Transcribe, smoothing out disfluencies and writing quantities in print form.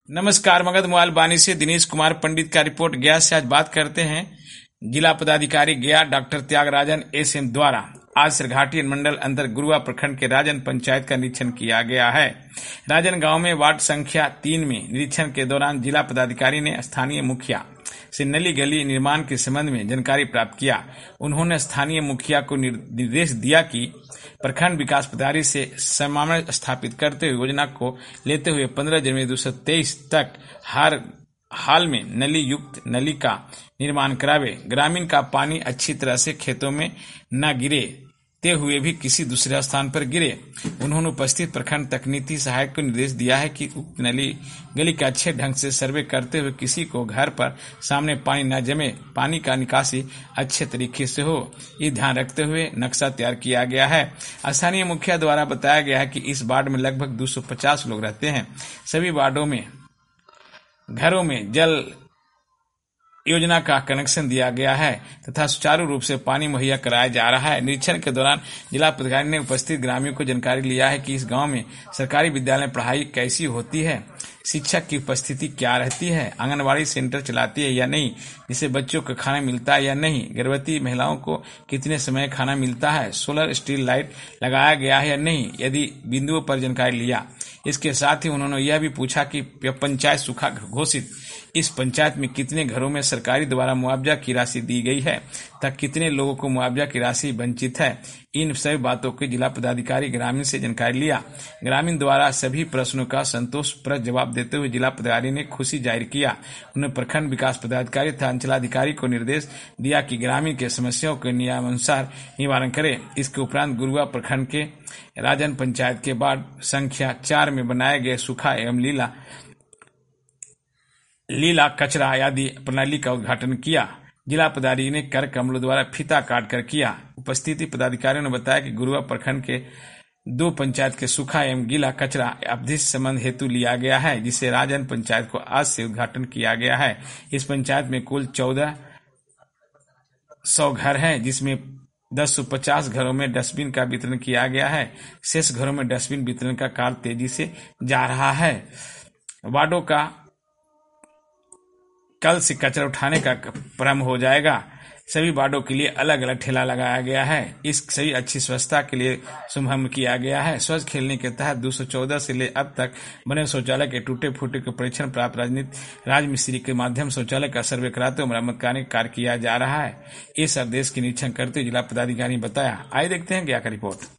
नमस्कार, मगध मोबाइल बानी से दिनेश कुमार पंडित का रिपोर्ट गया से। आज बात करते हैं जिला पदाधिकारी गया डॉक्टर त्यागराजन एसएम द्वारा आज सिरघाटी मंडल अंतर गुरुआ प्रखंड के राजन पंचायत का निरीक्षण किया गया है। राजन गांव में वार्ड संख्या 3 में निरीक्षण के दौरान जिला पदाधिकारी ने स्थानीय मुखिया से नली गली निर्माण के संबंध में जानकारी प्राप्त किया। उन्होंने स्थानीय मुखिया को निर्देश दिया कि प्रखंड विकास पदाधिकारी से समन्वय स्थापित करते हुए योजना को लेते हुए 15 जनवरी 2023 तक हाल में नली युक्त नली का निर्माण करावे। ग्रामीण का पानी अच्छी तरह से खेतों में न गिरे ते हुए भी किसी दूसरे स्थान पर गिरे। उन्होंने उपस्थित प्रखंड तकनीकी सहायक को निर्देश दिया है कि उक्त नली गली का अच्छे ढंग से सर्वे करते हुए किसी को घर पर सामने पानी न जमे, पानी का निकासी अच्छे तरीके से हो, ये ध्यान रखते हुए नक्शा तैयार किया गया है। स्थानीय मुखिया द्वारा बताया गया है कि इस वार्ड में लगभग 250 लोग रहते हैं। सभी वार्डों में घरों में जल योजना का कनेक्शन दिया गया है तथा सुचारू रूप से पानी मुहैया कराया जा रहा है। निरीक्षण के दौरान जिला पदाधिकारी ने उपस्थित ग्रामीणों को जानकारी लिया है कि इस गांव में सरकारी विद्यालय में पढ़ाई कैसी होती है, शिक्षक की उपस्थिति क्या रहती है, आंगनबाड़ी सेंटर चलाती है या नहीं, जिससे बच्चों को खाना मिलता है या नहीं, गर्भवती महिलाओं को कितने समय खाना मिलता है, सोलर स्ट्रीट लाइट लगाया गया है या नहीं, यदि बिंदुओं पर जानकारी लिया। इसके साथ ही उन्होंने यह भी पूछा कि पंचायत सूखा घोषित इस पंचायत में कितने घरों में सरकारी द्वारा मुआवजा की राशि दी गई है तथा कितने लोगों को मुआवजा की राशि वंचित है। इन सभी बातों के जिला पदाधिकारी ग्रामीण से जानकारी लिया। ग्रामीण द्वारा सभी प्रश्नों का संतोषप्रद जवाब देते हुए जिला पदाधिकारी ने खुशी जाहिर किया। उन्होंने प्रखंड विकास पदाधिकारी तथा अंचलाधिकारी को निर्देश दिया कि ग्रामीण के समस्याओं के नियमानुसार निवारण करें। इसके उपरांत गुरुआ प्रखंड के राजन पंचायत के वार्ड संख्या 4 में बनाए गए सूखा एवं लीला कचरा आदि प्रणाली का उद्घाटन किया। जिला पदाधिकारी ने कर कमलों द्वारा फीता काट कर किया। उपस्थित पदाधिकारियों ने बताया कि गुरुआ प्रखंड के 2 पंचायत के सूखा एवं गीला कचरा अवधि संबंध हेतु लिया गया है, जिसे राजन पंचायत को आज से उद्घाटन किया गया है। इस पंचायत में कुल 1400 घर हैं, जिसमें 1050 घरों में डस्टबिन का वितरण किया गया है। शेष घरों में डस्टबिन वितरण का कार्य तेजी से जा रहा है। वार्डों का कल से कचरा उठाने का प्रारंभ हो जाएगा। सभी वार्डों के लिए अलग अलग ठेला लगाया गया है। इस सही अच्छी स्वच्छता के लिए शुभारंभ किया गया है। स्वच्छ खेलने के तहत 214 से ले अब तक बने शौचालय के टूटे फूटे के परीक्षण प्राप्त राजमिस्त्री के माध्यम शौचालय का सर्वे कराते हुए मरम्मत का कार्य किया जा रहा है। इस आदेश की निरीक्षण करते जिला पदाधिकारी ने बताया। आइए देखते हैं क्या का रिपोर्ट।